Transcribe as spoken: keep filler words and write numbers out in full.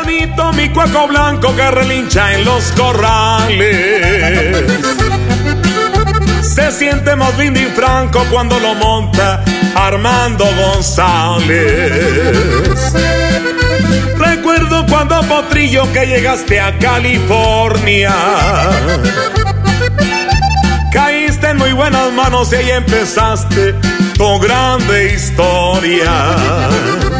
bonito mi cuaco blanco que relincha en los corrales. Se siente más lindo y franco cuando lo monta Armando González. Recuerdo cuando, potrillo, que llegaste a California. Caíste en muy buenas manos y ahí empezaste tu grande historia.